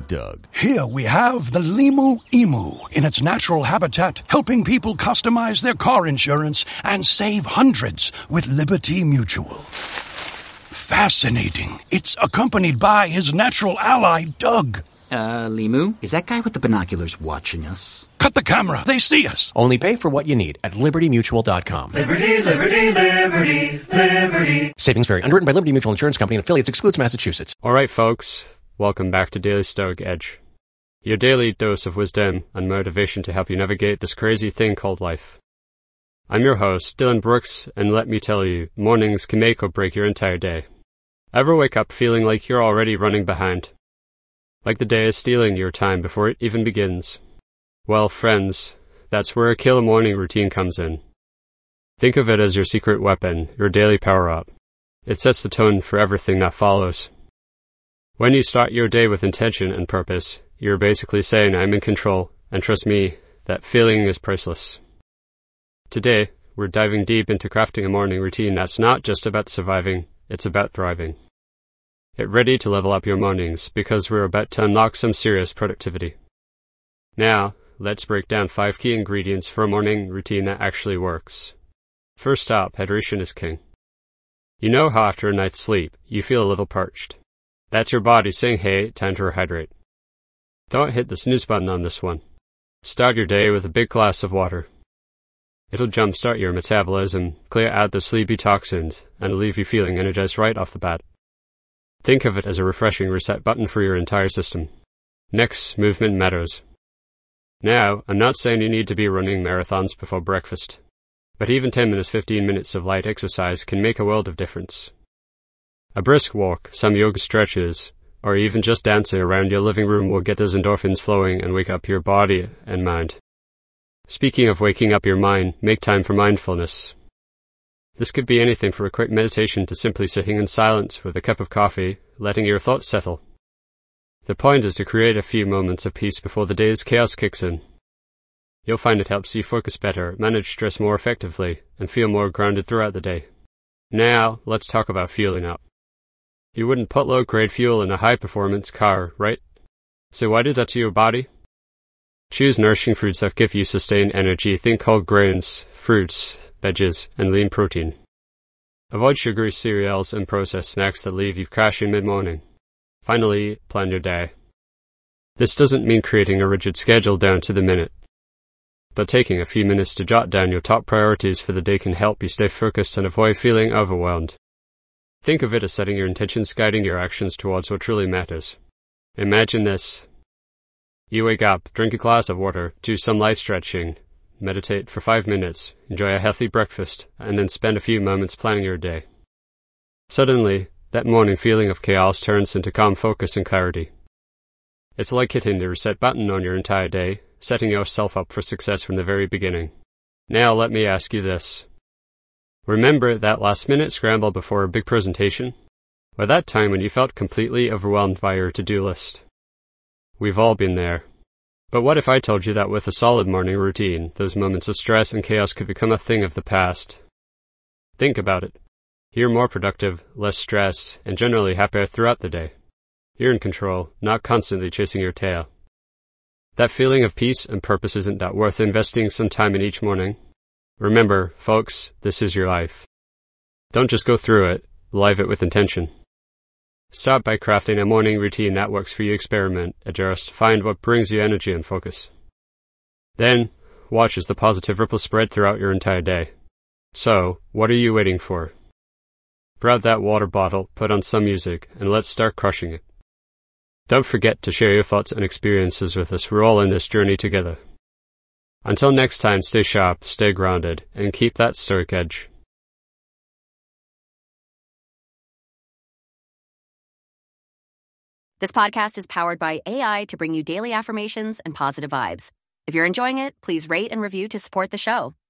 Doug. Here we have the Limu Emu in its natural habitat, helping people customize their car insurance and save hundreds with Liberty Mutual. Fascinating. It's accompanied by his natural ally, Doug. Limu, is that guy with the binoculars watching us? Cut the camera. They see us. Only pay for what you need at LibertyMutual.com. Liberty, liberty, liberty, liberty. Savings vary. Underwritten by Liberty Mutual Insurance Company and affiliates. Excludes Massachusetts. All right, folks. Welcome back to Daily Stoic Edge. Your daily dose of wisdom and motivation to help you navigate this crazy thing called life. I'm your host, Dylan Brooks, and let me tell you, mornings can make or break your entire day. Ever wake up feeling like you're already running behind? Like the day is stealing your time before it even begins? Well, friends, that's where a killer morning routine comes in. Think of it as your secret weapon, your daily power-up. It sets the tone for everything that follows. When you start your day with intention and purpose, you're basically saying, I'm in control, and trust me, that feeling is priceless. Today, we're diving deep into crafting a morning routine that's not just about surviving, it's about thriving. Get ready to level up your mornings, because we're about to unlock some serious productivity. Now, let's break down 5 key ingredients for a morning routine that actually works. First up, hydration is king. You know how after a night's sleep, you feel a little parched. That's your body saying, hey, time to rehydrate. Don't hit the snooze button on this one. Start your day with a big glass of water. It'll jumpstart your metabolism, clear out the sleepy toxins, and leave you feeling energized right off the bat. Think of it as a refreshing reset button for your entire system. Next, movement matters. Now, I'm not saying you need to be running marathons before breakfast, but even 10 minutes, 15 minutes of light exercise can make a world of difference. A brisk walk, some yoga stretches, or even just dancing around your living room will get those endorphins flowing and wake up your body and mind. Speaking of waking up your mind, make time for mindfulness. This could be anything from a quick meditation to simply sitting in silence with a cup of coffee, letting your thoughts settle. The point is to create a few moments of peace before the day's chaos kicks in. You'll find it helps you focus better, manage stress more effectively, and feel more grounded throughout the day. Now, let's talk about fueling up. You wouldn't put low-grade fuel in a high-performance car, right? So why do that to your body? Choose nourishing foods that give you sustained energy. Think whole grains, fruits, veggies, and lean protein. Avoid sugary cereals and processed snacks that leave you crashing mid-morning. Finally, plan your day. This doesn't mean creating a rigid schedule down to the minute, but taking a few minutes to jot down your top priorities for the day can help you stay focused and avoid feeling overwhelmed. Think of it as setting your intentions, guiding your actions towards what truly matters. Imagine this. You wake up, drink a glass of water, do some light stretching, meditate for 5 minutes, enjoy a healthy breakfast, and then spend a few moments planning your day. Suddenly, that morning feeling of chaos turns into calm focus and clarity. It's like hitting the reset button on your entire day, setting yourself up for success from the very beginning. Now let me ask you this. Remember that last-minute scramble before a big presentation? Or that time when you felt completely overwhelmed by your to-do list? We've all been there. But what if I told you that with a solid morning routine, those moments of stress and chaos could become a thing of the past? Think about it. You're more productive, less stressed, and generally happier throughout the day. You're in control, not constantly chasing your tail. That feeling of peace and purpose, isn't that worth investing some time in each morning? Remember, folks, this is your life. Don't just go through it, live it with intention. Start by crafting a morning routine that works for you. Experiment, adjust, find what brings you energy and focus. Then, watch as the positive ripples spread throughout your entire day. So, what are you waiting for? Grab that water bottle, put on some music, and let's start crushing it. Don't forget to share your thoughts and experiences with us. We're all in this journey together. Until next time, stay sharp, stay grounded, and keep that stoic edge. This podcast is powered by AI to bring you daily affirmations and positive vibes. If you're enjoying it, please rate and review to support the show.